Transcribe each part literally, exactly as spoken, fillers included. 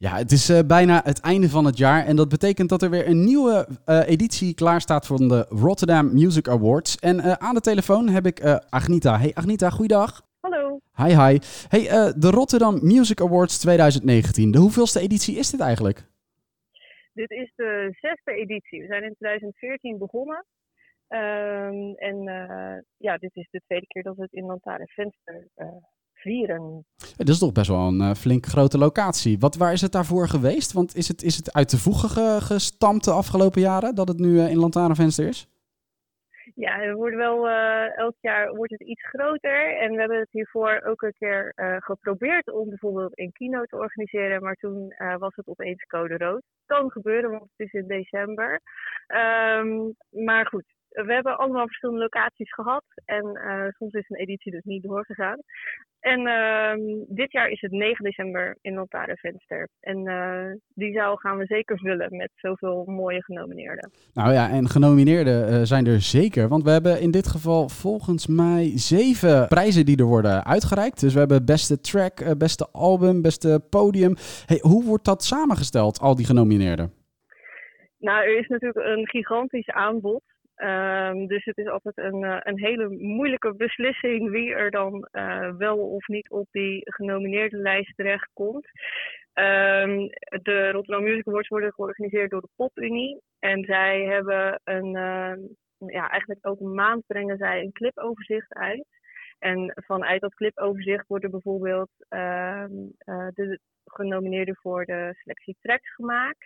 Ja, het is uh, bijna het einde van het jaar en dat betekent dat er weer een nieuwe uh, editie klaar staat van de Rotterdam Music Awards. En uh, aan de telefoon heb ik uh, Agnita. Hey Agnita, goeiedag. Hallo. Hi, hi. Hey, uh, de Rotterdam Music Awards twintig negentien. De hoeveelste editie is dit eigenlijk? Dit is de zesde editie. We zijn in twintig veertien begonnen. Um, en uh, ja, dit is de tweede keer dat we het in Lantaarnvenster uh, vieren. Ja, dat is toch best wel een uh, flink grote locatie. Wat, waar is het daarvoor geweest? Want is het, is het uit de voegen ge, gestampt de afgelopen jaren dat het nu uh, in Lantaarnvenster is? Ja, we worden wel, uh, elk jaar wordt het iets groter. En we hebben het hiervoor ook een keer uh, geprobeerd om bijvoorbeeld een keynote te organiseren. Maar toen uh, was het opeens code rood. Kan gebeuren, want het is in december. Um, maar goed, we hebben allemaal verschillende locaties gehad. En uh, soms is een editie dus niet doorgegaan. En uh, dit jaar is het negen december in Lantaarnvenster. En uh, die zaal gaan we zeker vullen met zoveel mooie genomineerden. Nou ja, en genomineerden uh, zijn er zeker. Want we hebben in dit geval volgens mij zeven prijzen die er worden uitgereikt. Dus we hebben beste track, uh, beste album, beste podium. Hey, hoe wordt dat samengesteld, al die genomineerden? Nou, er is natuurlijk een gigantisch aanbod. Um, dus het is altijd een, uh, een hele moeilijke beslissing wie er dan uh, wel of niet op die genomineerde lijst terechtkomt. Um, de Rotterdam Music Awards worden georganiseerd door de PopUnie. En zij hebben een, uh, ja, eigenlijk elke maand brengen zij een clipoverzicht uit. En vanuit dat clipoverzicht worden bijvoorbeeld uh, uh, de genomineerden voor de selectie tracks gemaakt.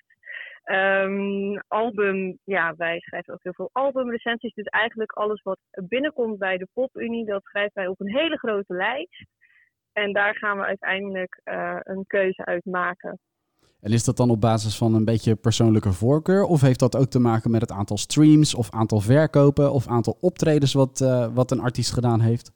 Um, album, ja, wij schrijven ook heel veel albumrecensies. Dus eigenlijk alles wat binnenkomt bij de PopUnie, dat schrijven wij op een hele grote lijst. En daar gaan we uiteindelijk uh, een keuze uit maken. En is dat dan op basis van een beetje persoonlijke voorkeur? Of heeft dat ook te maken met het aantal streams of aantal verkopen of aantal optredens wat, uh, wat een artiest gedaan heeft?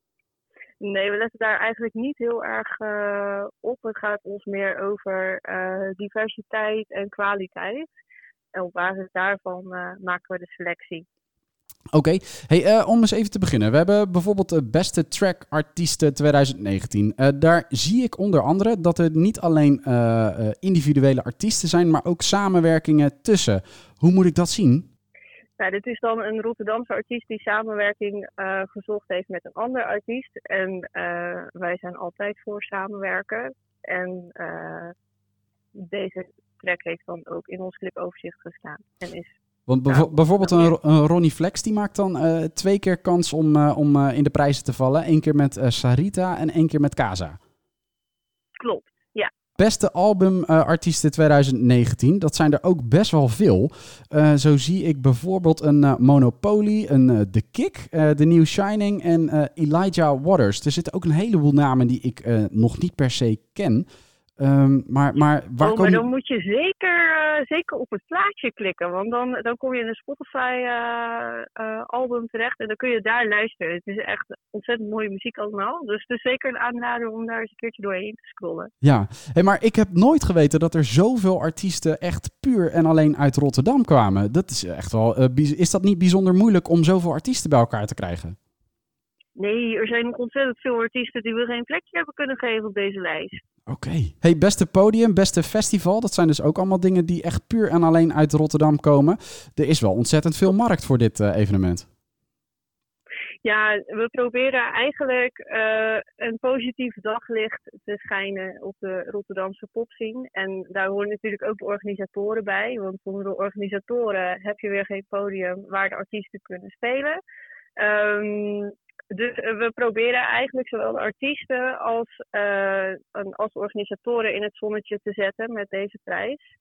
Nee, we letten daar eigenlijk niet heel erg uh, op. Het gaat ons meer over uh, diversiteit en kwaliteit. En op basis daarvan uh, maken we de selectie. Oké, okay. hey, uh, om eens even te beginnen. We hebben bijvoorbeeld de beste track artiesten twintig negentien. Uh, daar zie ik onder andere dat er niet alleen uh, uh, individuele artiesten zijn, maar ook samenwerkingen tussen. Hoe moet ik dat zien? Nou, dit is dan een Rotterdamse artiest die samenwerking uh, gezocht heeft met een ander artiest. En uh, wij zijn altijd voor samenwerken. En uh, deze track heeft dan ook in ons clipoverzicht gestaan. En is Want bev- nou, bijvoorbeeld een, een Ronnie Flex, die maakt dan uh, twee keer kans om, uh, om uh, in de prijzen te vallen. Eén keer met uh, Sarita en één keer met Kaza. Klopt. Beste albumartiesten uh, twintig negentien, dat zijn er ook best wel veel. Uh, zo zie ik bijvoorbeeld een uh, Monopoly, een uh, The Kick, uh, The New Shining en uh, Elijah Waters. Er zitten ook een heleboel namen die ik uh, nog niet per se ken. Um, maar, maar, waar oh, kom... maar dan moet je zeker, uh, zeker op het plaatje klikken. Want dan, dan kom je in een Spotify uh, uh, album terecht en dan kun je daar luisteren. Het is echt ontzettend mooie muziek allemaal. Dus het is zeker een aanrader om daar eens een keertje doorheen te scrollen. Ja, hey, maar ik heb nooit geweten dat er zoveel artiesten echt puur en alleen uit Rotterdam kwamen. Dat is echt wel, uh, biz- is dat niet bijzonder moeilijk om zoveel artiesten bij elkaar te krijgen? Nee, er zijn nog ontzettend veel artiesten die we geen plekje hebben kunnen geven op deze lijst. Oké. Okay. Hey, beste podium, beste festival. Dat zijn dus ook allemaal dingen die echt puur en alleen uit Rotterdam komen. Er is wel ontzettend veel markt voor dit uh, evenement. Ja, we proberen eigenlijk uh, een positief daglicht te schijnen op de Rotterdamse popscene. En daar horen natuurlijk ook de organisatoren bij. Want zonder de organisatoren heb je weer geen podium waar de artiesten kunnen spelen. Um, Dus we proberen eigenlijk zowel de artiesten als, uh, als de organisatoren in het zonnetje te zetten met deze prijs.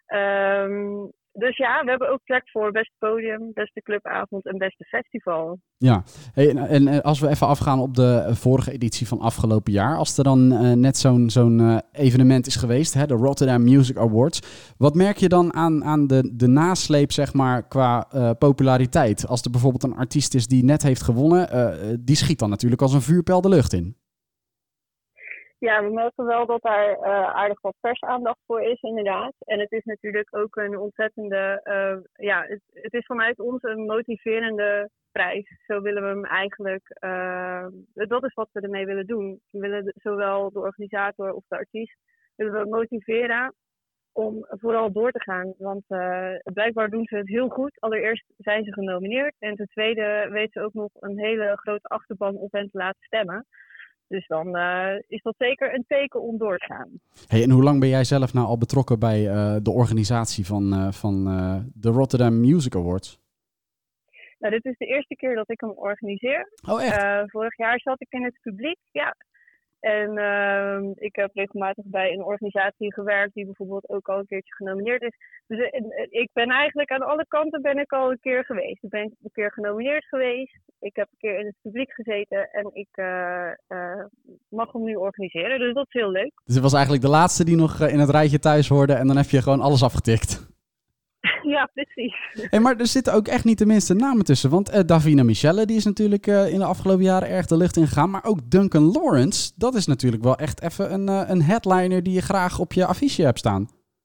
Um, dus ja, we hebben ook plek voor beste podium, beste clubavond en beste festival. Ja, hey, en, en als we even afgaan op de vorige editie van afgelopen jaar. Als er dan uh, net zo'n, zo'n uh, evenement is geweest, hè, de Rotterdam Music Awards. Wat merk je dan aan, aan de, de nasleep, zeg maar, qua uh, populariteit? Als er bijvoorbeeld een artiest is die net heeft gewonnen, uh, die schiet dan natuurlijk als een vuurpijl de lucht in. Ja, we merken wel dat daar uh, aardig wat persaandacht voor is, inderdaad. En het is natuurlijk ook een ontzettende, uh, ja, het, het is vanuit ons een motiverende prijs. Zo willen we hem eigenlijk, uh, dat is wat we ermee willen doen. We willen de, zowel de organisator of de artiest we motiveren om vooral door te gaan. Want uh, blijkbaar doen ze het heel goed. Allereerst zijn ze genomineerd. En ten tweede weten ze ook nog een hele grote achterban op hen te laten stemmen. Dus dan uh, is dat zeker een teken om door te gaan. Hey, en hoe lang ben jij zelf nou al betrokken bij uh, de organisatie van, uh, van uh, de Rotterdam Music Awards? Nou, dit is de eerste keer dat ik hem organiseer. Oh, echt? Uh, vorig jaar zat ik in het publiek, ja. En uh, ik heb regelmatig bij een organisatie gewerkt die bijvoorbeeld ook al een keertje genomineerd is. Dus uh, ik ben eigenlijk aan alle kanten ben ik al een keer geweest. Ik ben een keer genomineerd geweest. Ik heb een keer in het publiek gezeten en ik uh, uh, mag hem nu organiseren. Dus dat is heel leuk. Dus het was eigenlijk de laatste die nog uh, in het rijtje thuis hoorde en dan heb je gewoon alles afgetikt. Ja, precies. Hey, maar er zitten ook echt niet de minste namen tussen. Want uh, Davina Michelle, die is natuurlijk uh, in de afgelopen jaren erg de lucht ingegaan. Maar ook Duncan Lawrence, dat is natuurlijk wel echt even een, uh, een headliner die je graag op je affiche hebt staan.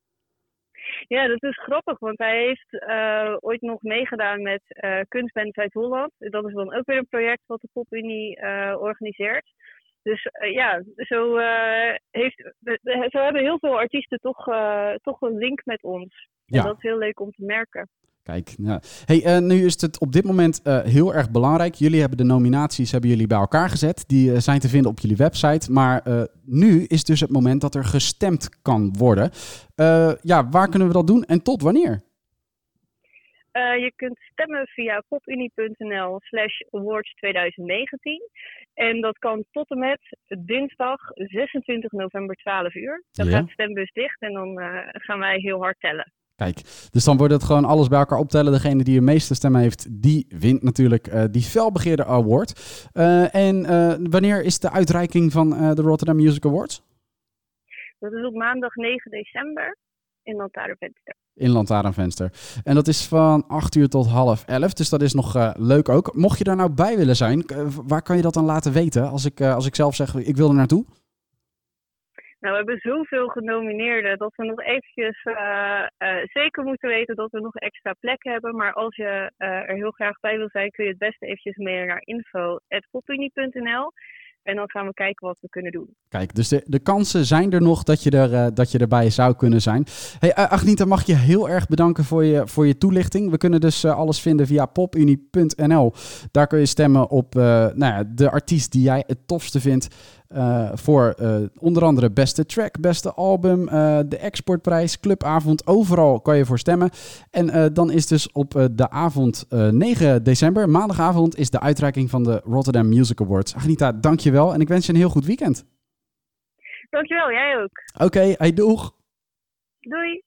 Ja, dat is grappig, want hij heeft uh, ooit nog meegedaan met uh, Kunstband Zuid-Holland. Dat is dan ook weer een project wat de PopUnie uh, organiseert. Dus uh, ja, zo, uh, heeft, zo hebben heel veel artiesten toch, uh, toch een link met ons. En ja. Dat is heel leuk om te merken. Kijk, ja. Hey, uh, nu is het op dit moment uh, heel erg belangrijk. Jullie hebben de nominaties hebben jullie bij elkaar gezet. Die uh, zijn te vinden op jullie website. Maar uh, nu is dus het moment dat er gestemd kan worden. Uh, ja, waar kunnen we dat doen en tot wanneer? Uh, je kunt stemmen via popunie.nl slash awards tweeduizend negentien. En dat kan tot en met dinsdag zesentwintig november twaalf uur. Dan ja. gaat de stembus dicht en dan uh, gaan wij heel hard tellen. Kijk, dus dan wordt het gewoon alles bij elkaar optellen. Degene die de meeste stemmen heeft, die wint natuurlijk uh, die felbegeerde award. Uh, en uh, wanneer is de uitreiking van uh, de Rotterdam Music Awards? Dat is op maandag negen december in Lantaarnvenster. In Lantaarnvenster. En dat is van acht uur tot half elf. Dus dat is nog uh, leuk ook. Mocht je daar nou bij willen zijn, uh, waar kan je dat dan laten weten? Als ik, uh, als ik zelf zeg, ik wil er naartoe. Nou, we hebben zoveel genomineerden dat we nog eventjes uh, uh, zeker moeten weten dat we nog extra plekken hebben. Maar als je uh, er heel graag bij wil zijn, kun je het beste eventjes mailen naar info at popunie punt n l. En dan gaan we kijken wat we kunnen doen. Kijk, dus de, de kansen zijn er nog dat je, er, uh, dat je erbij zou kunnen zijn. Hey, uh, Agnita, mag je heel erg bedanken voor je, voor je toelichting. We kunnen dus uh, alles vinden via popunie punt n l. Daar kun je stemmen op uh, nou ja, de artiest die jij het tofste vindt. Uh, voor uh, onder andere beste track, beste album, uh, de exportprijs, clubavond. Overal kan je voor stemmen. En uh, dan is dus op uh, de avond uh, negen december, maandagavond, is de uitreiking van de Rotterdam Music Awards. Agnita, dank je wel en ik wens je een heel goed weekend. Dankjewel, jij ook. Oké, okay, hey, doeg. Doei.